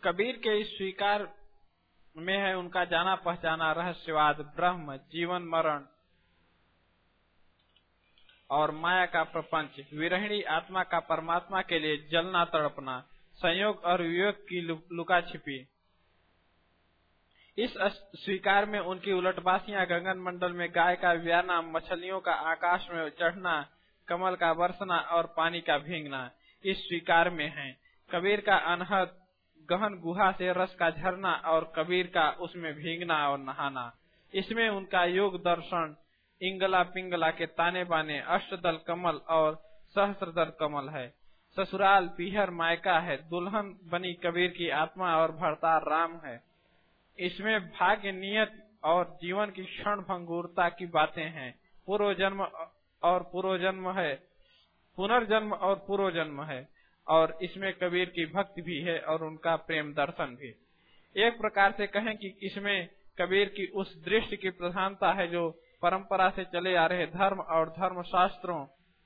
कबीर के इस स्वीकार में है उनका जाना पहचाना रहस्यवाद, ब्रह्म, जीवन मरण और माया का प्रपंच, विरहिणी आत्मा का परमात्मा के लिए जलना तड़पना, संयोग और विवेक की लुका छिपी। इस स्वीकार में उनकी उलटबासियां गगन मंडल में गाय का व्याना, मछलियों का आकाश में चढ़ना, कमल का बरसना और पानी का भींगना इस स्वीकार में है। कबीर का अनहद गहन गुहा से रस का झरना और कबीर का उसमें भींगना और नहाना, इसमें उनका योग दर्शन, इंगला पिंगला के ताने बाने, अष्टदल कमल और सहस्रदल कमल है। ससुराल पीहर मायका है, दुल्हन बनी कबीर की आत्मा और भरतार राम है। इसमें भाग्य, नियत और जीवन की क्षण भंगुरता की बातें हैं। पूर्व जन्म और पूर्व जन्म है, पुनर्जन्म और पूर्व जन्म है, और इसमें कबीर की भक्ति भी है और उनका प्रेम दर्शन भी। एक प्रकार से कहें कि इसमें कबीर की उस दृष्टि की प्रधानता है जो परंपरा से चले आ रहे धर्म और धर्म शास्त्रों,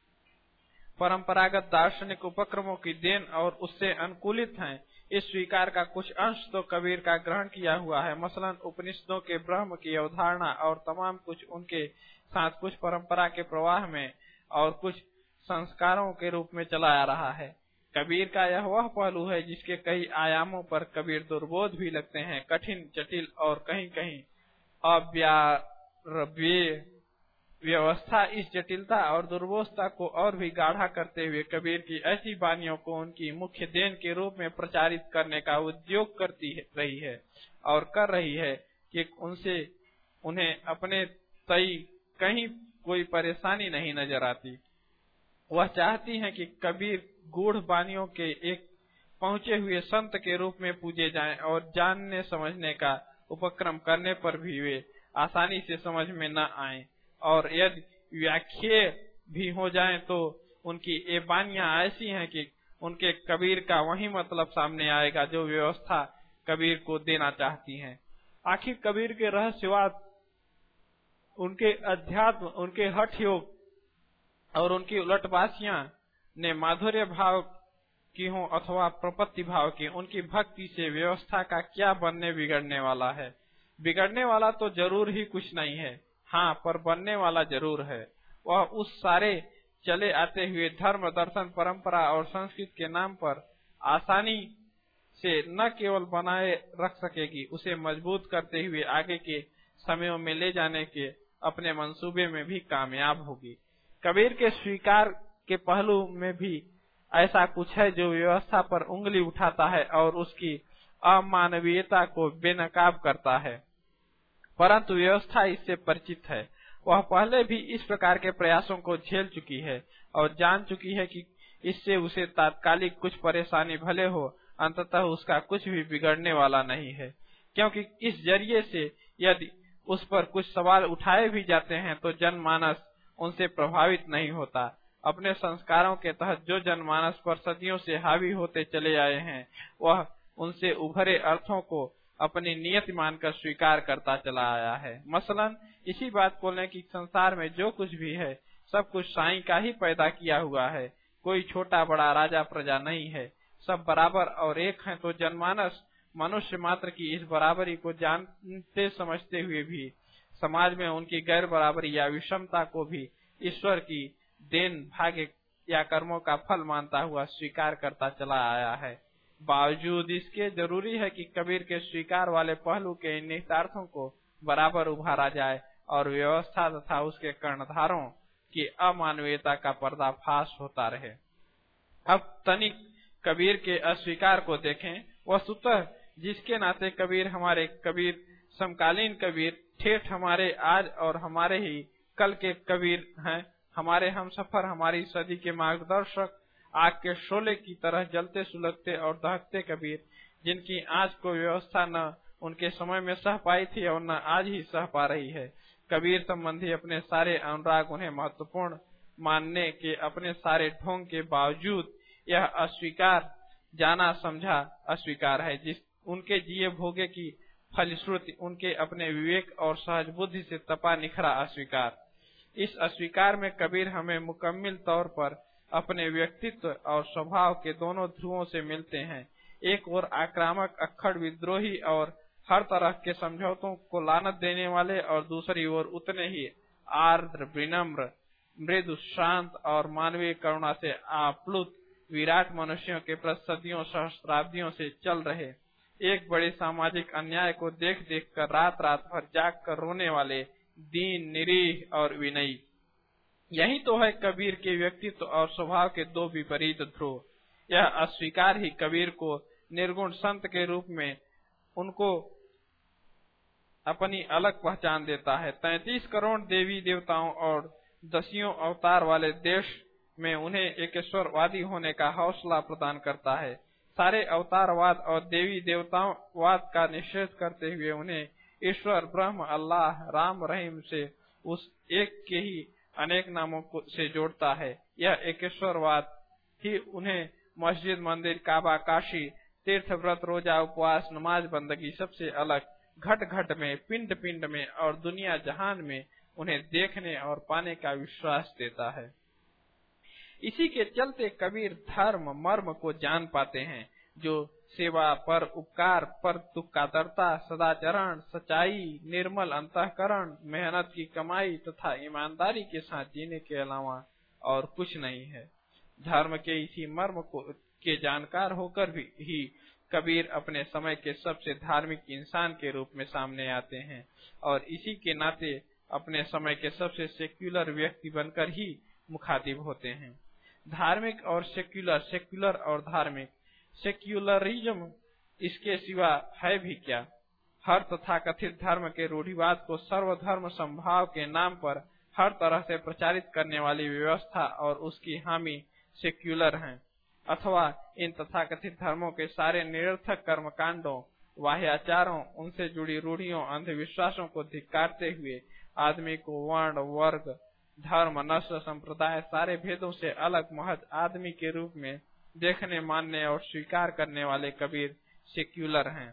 परंपरागत दार्शनिक उपक्रमों की देन और उससे अनुकूलित हैं। इस स्वीकार का कुछ अंश तो कबीर का ग्रहण किया हुआ है, मसलन उपनिषदों के ब्रह्म की अवधारणा और तमाम कुछ उनके साथ कुछ परंपरा के प्रवाह में और कुछ संस्कारों के रूप में चला आ रहा है। कबीर का यह वह पहलू है जिसके कई आयामों पर कबीर दुर्बोध भी लगते हैं, कठिन, जटिल और कहीं कहीं अव्यारव्य। व्यवस्था इस जटिलता और दुर्बोधता को और भी गाढ़ा करते हुए कबीर की ऐसी वानियों को उनकी मुख्य देन के रूप में प्रचारित करने का उद्योग करती रही है और कर रही है कि उनसे उन्हें अपने तई कहीं कोई परेशानी नहीं नजर आती। वह चाहती हैं कि कबीर गूढ़ वानियों के एक पहुंचे हुए संत के रूप में पूजे जाएं और जानने समझने का उपक्रम करने पर भी वे आसानी से समझ में न आएं, और यदि व्याख्या भी हो जाएं तो उनकी ये वानियां ऐसी हैं कि उनके कबीर का वही मतलब सामने आएगा जो व्यवस्था कबीर को देना चाहती है। आखिर कबीर के रहस्यवाद, उनके अध्यात्म, उनके हठ योग और उनकी उलटबासियां ने माधुर्य भाव की हो अथवा प्रपत्ति भाव की, उनकी भक्ति से व्यवस्था का क्या बनने बिगड़ने वाला है। बिगड़ने वाला तो जरूर ही कुछ नहीं है, हाँ, पर बनने वाला जरूर है। वह उस सारे चले आते हुए धर्म, दर्शन, परंपरा और संस्कृत के नाम पर आसानी से न केवल बनाए रख सकेगी, उसे मजबूत करते हुए आगे के समयों में ले जाने के अपने मंसूबे में भी कामयाब होगी। कबीर के स्वीकार के पहलू में भी ऐसा कुछ है जो व्यवस्था पर उंगली उठाता है और उसकी अमानवीयता को बेनकाब करता है, परंतु व्यवस्था इससे परिचित है। वह पहले भी इस प्रकार के प्रयासों को झेल चुकी है और जान चुकी है कि इससे उसे तात्कालिक कुछ परेशानी भले हो, अंततः उसका कुछ भी बिगड़ने वाला नहीं है, क्योंकि इस जरिए से यदि उस पर कुछ सवाल उठाए भी जाते हैं तो जनमानस उनसे प्रभावित नहीं होता। अपने संस्कारों के तहत जो जनमानस पर सदियों से हावी होते चले आए हैं, वह उनसे उभरे अर्थों को अपनी नियति मानकर स्वीकार करता चला आया है। मसलन इसी बात को लें कि संसार में जो कुछ भी है सब कुछ साईं का ही पैदा किया हुआ है, कोई छोटा बड़ा राजा प्रजा नहीं है, सब बराबर और एक हैं। तो जनमानस मनुष्य मात्र की इस बराबरी को जानते समझते हुए भी समाज में उनकी गैर बराबरी या विषमता को भी ईश्वर की देन, भाग्य या कर्मों का फल मानता हुआ स्वीकार करता चला आया है। बावजूद इसके जरूरी है कि कबीर के स्वीकार वाले पहलू के इन निहितार्थों को बराबर उभारा जाए और व्यवस्था तथा उसके कर्णधारों की अमानवीयता का पर्दाफाश होता रहे। अब तनिक कबीर के अस्वीकार को देखें। वस्तुतः जिसके नाते कबीर हमारे कबीर, समकालीन कबीर, ठेठ हमारे आज और हमारे ही कल के कबीर हैं, हमारे हमसफर, हमारी सदी के मार्गदर्शक, आग के शोले की तरह जलते सुलगते और दहकते कबीर, जिनकी आज को व्यवस्था न उनके समय में सह पाई थी और न आज ही सह पा रही है। कबीर संबंधी अपने सारे अनुराग उन्हें महत्वपूर्ण मानने के अपने सारे ढोंग के बावजूद यह अस्वीकार, जाना समझा अस्वीकार है, जिस उनके जिए भोगे की फलश्रुति, उनके अपने विवेक और सहज बुद्धि से तपा निखरा अस्वीकार। इस अस्वीकार में कबीर हमें मुकम्मिल तौर पर अपने व्यक्तित्व और स्वभाव के दोनों ध्रुवों से मिलते हैं। एक ओर आक्रामक, अक्खड़, विद्रोही और हर तरह के समझौतों को लानत देने वाले, और दूसरी ओर उतने ही आर्द्र, विनम्र, मृदु, शांत और मानवीय करुणा से आप्लुत विराट मनुष्यों के प्रति सदियों सहस्त्राब्दियों से चल रहे एक बड़े सामाजिक अन्याय को देख देख कर रात रात भर जाग कर रोने वाले दीन, निरीह और विनयी। यही तो है कबीर के व्यक्तित्व और स्वभाव के दो विपरीत ध्रुव। यह अस्वीकार ही कबीर को निर्गुण संत के रूप में उनको अपनी अलग पहचान देता है। 33 करोड़ देवी देवताओं और दसियों अवतार वाले देश में उन्हें एकेश्वरवादी होने का हौसला प्रदान करता है। सारे अवतारवाद और देवी देवतावाद का निषेध करते हुए उन्हें ईश्वर, ब्रह्म, अल्लाह, राम, रहीम से उस एक के ही अनेक नामों से जोड़ता है। यह एकेश्वरवाद ही उन्हें मस्जिद, मंदिर, काबा, काशी, तीर्थ, व्रत, रोजा, उपवास, नमाज, बंदगी सबसे अलग, घट घट में, पिंड पिंड में और दुनिया जहान में उन्हें देखने और पाने का विश्वास देता है। इसी के चलते कबीर धर्म मर्म को जान पाते हैं, जो सेवा, पर उपकार, पर दुखकातरता, सदाचरण, सच्चाई, निर्मल अंतःकरण, मेहनत की कमाई तथा ईमानदारी के साथ जीने के अलावा और कुछ नहीं है। धर्म के इसी मर्म के जानकार होकर ही कबीर अपने समय के सबसे धार्मिक इंसान के रूप में सामने आते हैं और इसी के नाते अपने समय के सबसे सेक्युलर व्यक्ति बनकर ही मुखातिब होते हैं। धार्मिक और सेक्युलर, सेक्युलर और धार्मिक, सेक्युलरिज्म इसके सिवा है भी क्या? हर तथाकथित धर्म के रूढ़िवाद को सर्वधर्म संभाव के नाम पर हर तरह से प्रचारित करने वाली व्यवस्था और उसकी हामी सेक्युलर हैं, अथवा इन तथाकथित धर्मों के सारे निरर्थक कर्मकांडों, वाह्याचारों, उनसे जुड़ी रूढ़ियों, अंधविश्वासों को धिक्कारते हुए आदमी को वर्ण, वर्ग, धर्म, नस्ल, संप्रदाय सारे भेदों से अलग महज आदमी के रूप में देखने, मानने और स्वीकार करने वाले कबीर सेक्युलर हैं।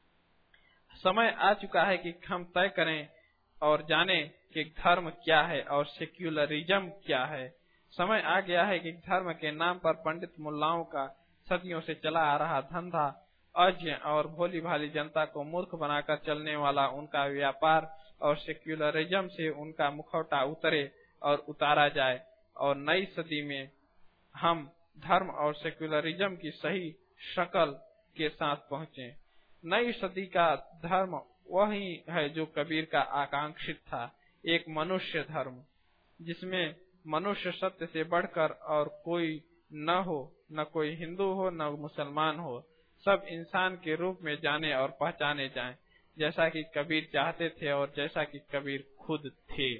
समय आ चुका है कि हम तय करें और जानें कि धर्म क्या है और सेक्युलरिज्म क्या है। समय आ गया है कि धर्म के नाम पर पंडित मुल्लाओं का सदियों से चला आ रहा धंधा, अज्ञ और भोली भाली जनता को मूर्ख बनाकर चलने वाला उनका व्यापार और सेक्युलरिज्म से उनका मुखौटा उतरे और उतारा जाए और नई सदी में हम धर्म और सेक्युलरिज्म की सही शक्ल के साथ पहुंचे। नई सदी का धर्म वही है जो कबीर का आकांक्षित था, एक मनुष्य धर्म जिसमें मनुष्य सत्य से बढ़कर और कोई न हो, न कोई हिंदू हो न मुसलमान हो, सब इंसान के रूप में जाने और पहचाने जाएं, जैसा कि कबीर चाहते थे और जैसा कि कबीर खुद थे।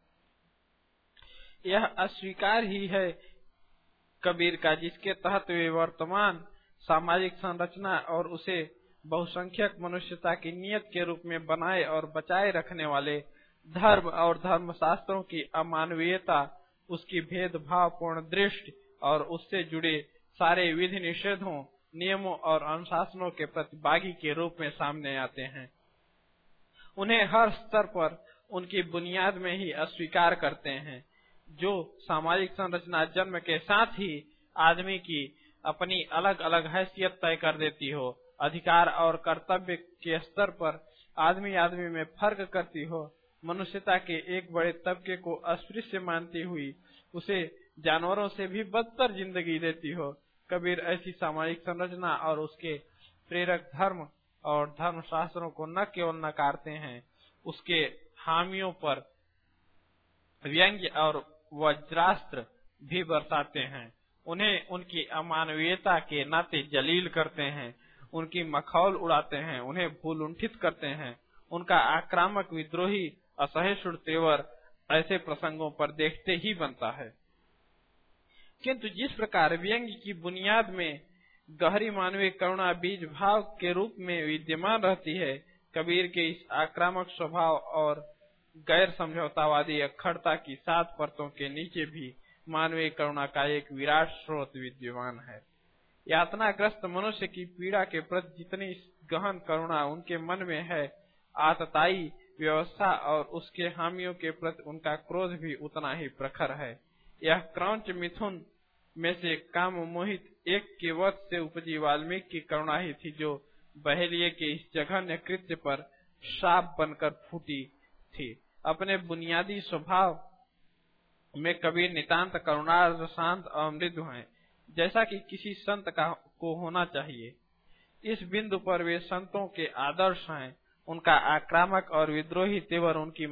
यह अस्वीकार ही है कबीर का जिसके तहत वे वर्तमान सामाजिक संरचना और उसे बहुसंख्यक मनुष्यता की नियत के रूप में बनाए और बचाए रखने वाले धर्म और धर्मशास्त्रों की अमानवीयता, उसकी भेदभावपूर्ण दृष्टि और उससे जुड़े सारे विधि निषेधों, नियमों और अनुशासनों के प्रतिभागी के रूप में सामने आते हैं। उन्हें हर स्तर पर उनकी बुनियाद में ही अस्वीकार करते हैं, जो सामाजिक संरचना जन्म के साथ ही आदमी की अपनी अलग अलग हैसियत तय कर देती हो, अधिकार और कर्तव्य के स्तर पर आदमी आदमी में फर्क करती हो, मनुष्यता के एक बड़े तबके को अस्पृश्य मानती हुई उसे जानवरों से भी बदतर जिंदगी देती हो। कबीर ऐसी सामाजिक संरचना और उसके प्रेरक धर्म और धर्मशास्त्रों को न केवल नकारते हैं, उसके हामियों पर व्यंग्य और वज्रास्त्र भी बरसाते हैं, उन्हें उनकी अमानवीयता के नाते जलील करते हैं, उनकी मखौल उड़ाते हैं, उन्हें भूलुंठित करते हैं। उनका आक्रामक, विद्रोही, असहिष्णु तेवर ऐसे प्रसंगों पर देखते ही बनता है। किंतु जिस प्रकार व्यंग्य की बुनियाद में गहरी मानवीय करुणा बीज भाव के रूप में विद्यमान रहती है, कबीर के इस आक्रामक स्वभाव और गैर समझौतावादी अखड़ता की 7 परतों के नीचे भी मानवीय करुणा का एक विराट स्रोत विद्यमान है। यातनाग्रस्त मनुष्य की पीड़ा के प्रति जितनी गहन करुणा उनके मन में है, आतताई व्यवस्था और उसके हामियों के प्रति उनका क्रोध भी उतना ही प्रखर है। यह क्रौंच मिथुन में से काम मोहित एक के वध से उपजी वाल्मीकि की करुणा ही थी जो बहेलिये के इस जघन्य कृत्य पर शाप बनकर फूटी थी। अपने बुनियादी स्वभाव में कबीर नितांत करुणार्द्र, शांत और मृदु हैं, जैसा कि किसी संत को होना चाहिए। इस बिंदु पर वे संतों के आदर्श हैं। उनका आक्रामक और विद्रोही तेवर उनकी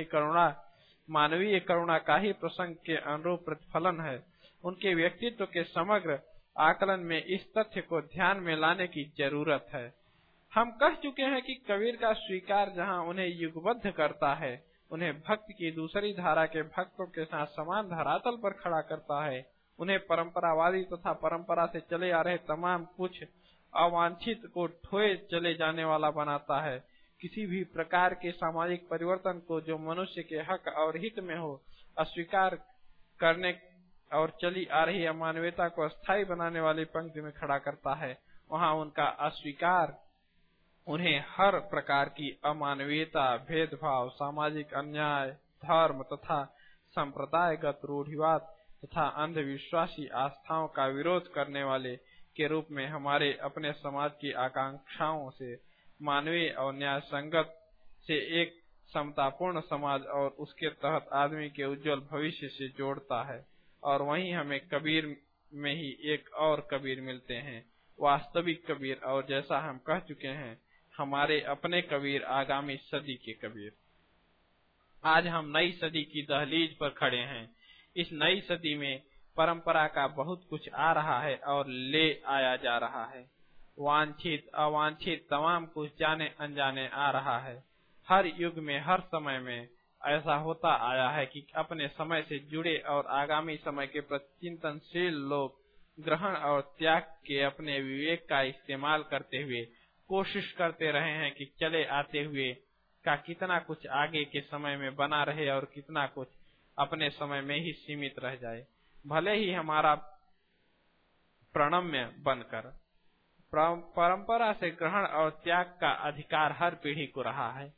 मानवीय करुणा का ही प्रसंग के अनुरूप प्रतिफलन है। उनके व्यक्तित्व के समग्र आकलन में इस तथ्य को ध्यान में लाने की जरूरत है। हम कह चुके हैं कि कबीर का स्वीकार जहां उन्हें युगबद्ध करता है, उन्हें भक्ति की दूसरी धारा के भक्तों के साथ समान धरातल पर खड़ा करता है, उन्हें परंपरावादी तथा परंपरा से चले आ रहे तमाम कुछ अवांछित को ठोए चले जाने वाला बनाता है। किसी भी प्रकार के सामाजिक परिवर्तन को जो मनुष्य के हक और हित में हो अस्वीकार करने और चली आ रही अमानवीयता को स्थायी बनाने वाली पंक्ति में खड़ा करता है। वहाँ उनका अस्वीकार उन्हें हर प्रकार की अमानवीयता, भेदभाव, सामाजिक अन्याय, धर्म तथा संप्रदायगत रूढ़िवाद तथा अंधविश्वासी आस्थाओं का विरोध करने वाले के रूप में हमारे अपने समाज की आकांक्षाओं से मानवीय और न्याय संगत से एक समतापूर्ण समाज और उसके तहत आदमी के उज्जवल भविष्य से जोड़ता है। और वहीं हमें कबीर में ही एक और कबीर मिलते हैं, वास्तविक कबीर, और जैसा हम कह चुके हैं हमारे अपने कबीर, आगामी सदी के कबीर। आज हम नई सदी की दहलीज पर खड़े हैं। इस नई सदी में परंपरा का बहुत कुछ आ रहा है और ले आया जा रहा है। वांछित अवांछित तमाम कुछ जाने अनजाने आ रहा है। हर युग में, हर समय में ऐसा होता आया है कि अपने समय से जुड़े और आगामी समय के प्रति चिंतनशील लोग ग्रहण और त्याग के अपने विवेक का इस्तेमाल करते हुए कोशिश करते रहे हैं कि चले आते हुए का कितना कुछ आगे के समय में बना रहे और कितना कुछ अपने समय में ही सीमित रह जाए, भले ही हमारा प्रणम्य बनकर। परंपरा से ग्रहण और त्याग का अधिकार हर पीढ़ी को रहा है।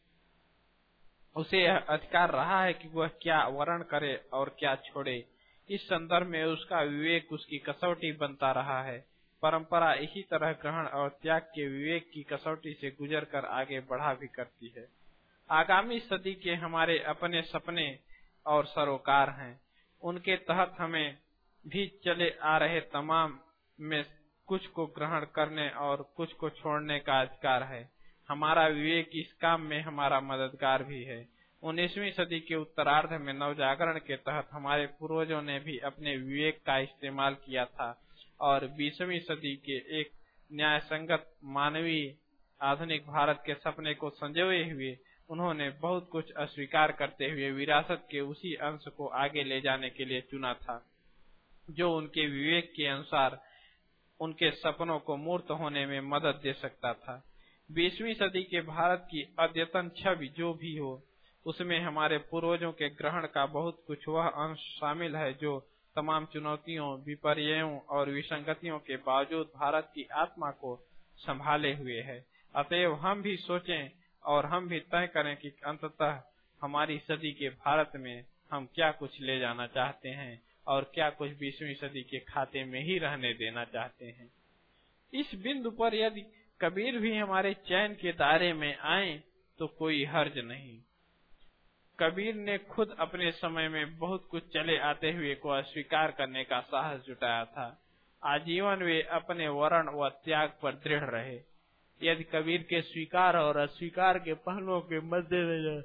उसे यह अधिकार रहा है कि वह क्या वर्ण करे और क्या छोड़े। इस संदर्भ में उसका विवेक उसकी कसौटी बनता रहा है। परंपरा इसी तरह ग्रहण और त्याग के विवेक की कसौटी से गुजरकर आगे बढ़ा भी करती है। आगामी सदी के हमारे अपने सपने और सरोकार हैं। उनके तहत हमें भी चले आ रहे तमाम में कुछ को ग्रहण करने और कुछ को छोड़ने का अधिकार है। हमारा विवेक इस काम में हमारा मददगार भी है। 19वीं सदी के उत्तरार्ध में नवजागरण के तहत हमारे पूर्वजों ने भी अपने विवेक का इस्तेमाल किया था और 20वीं सदी के एक न्याय संगत मानवीय आधुनिक भारत के सपने को संजोए हुए उन्होंने बहुत कुछ अस्वीकार करते हुए विरासत के उसी अंश को आगे ले जाने के लिए चुना था जो उनके विवेक के अनुसार उनके सपनों को मूर्त होने में मदद दे सकता था। 20वीं सदी के भारत की अद्यतन छवि जो भी हो, उसमें हमारे पूर्वजों के ग्रहण का बहुत कुछ वह अंश शामिल है जो तमाम चुनौतियों, विपर्ययों और विसंगतियों के बावजूद भारत की आत्मा को संभाले हुए है। अतएव हम भी सोचें और हम भी तय करें कि अंततः हमारी सदी के भारत में हम क्या कुछ ले जाना चाहते हैं और क्या कुछ 20वीं सदी के खाते में ही रहने देना चाहते हैं। इस बिंदु पर यदि कबीर भी हमारे चयन के दायरे में आए तो कोई हर्ज नहीं। कबीर ने खुद अपने समय में बहुत कुछ चले आते हुए को अस्वीकार करने का साहस जुटाया था। आजीवन वे अपने वर्ण व त्याग पर दृढ़ रहे। यदि कबीर के स्वीकार और अस्वीकार के पहलुओं के मद्देनजर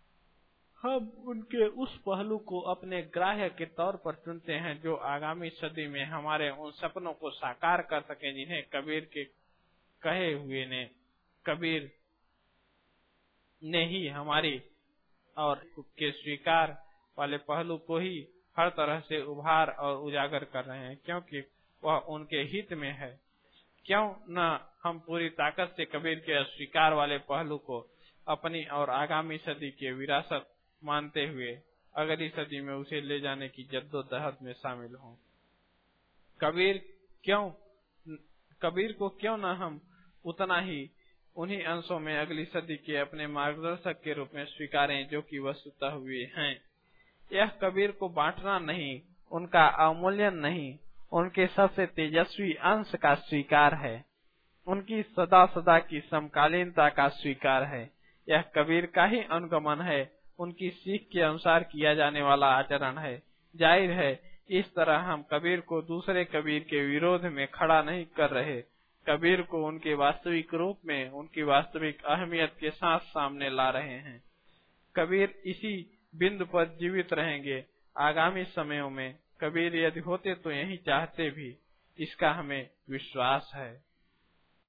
हम उनके उस पहलू को अपने ग्राह्य के तौर पर चुनते हैं जो आगामी सदी में हमारे उन सपनों को साकार कर सके जिन्हें कबीर के कहे हुए ने कबीर ने ही हमारी और के स्वीकार वाले पहलू को ही हर तरह से उभार और उजागर कर रहे हैं, क्योंकि वह उनके हित में है। क्यों न हम पूरी ताकत से कबीर के अस्वीकार वाले पहलू को अपनी और आगामी सदी के विरासत मानते हुए अगली सदी में उसे ले जाने की जद्दोजहद में शामिल हों। कबीर को क्यों न हम उतना ही उन्हीं अंशों में अगली सदी के अपने मार्गदर्शक के रूप में स्वीकारें जो कि वस्तुतः हुए हैं। यह कबीर को बांटना नहीं, उनका अवमूल्यन नहीं, उनके सबसे तेजस्वी अंश का स्वीकार है, उनकी सदा सदा की समकालीनता का स्वीकार है। यह कबीर का ही अनुगमन है, उनकी सीख के अनुसार किया जाने वाला आचरण है। जाहिर है इस तरह हम कबीर को दूसरे कबीर के विरोध में खड़ा नहीं कर रहे, कबीर को उनके वास्तविक रूप में, उनकी वास्तविक अहमियत के साथ सामने ला रहे हैं। कबीर इसी बिंदु पर जीवित रहेंगे आगामी समयों में। कबीर यदि होते तो यही चाहते भी, इसका हमें विश्वास है।